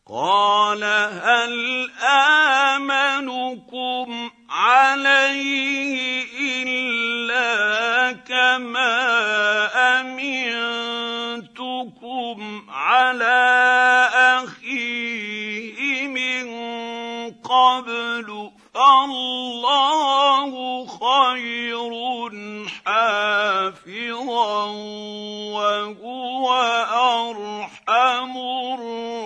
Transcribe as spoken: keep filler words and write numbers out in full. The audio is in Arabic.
قال هل آمنكم عليه إلا كما أمنتكم على أخيه من قبل فالله خير حافظا وهو أرحم الراحمين.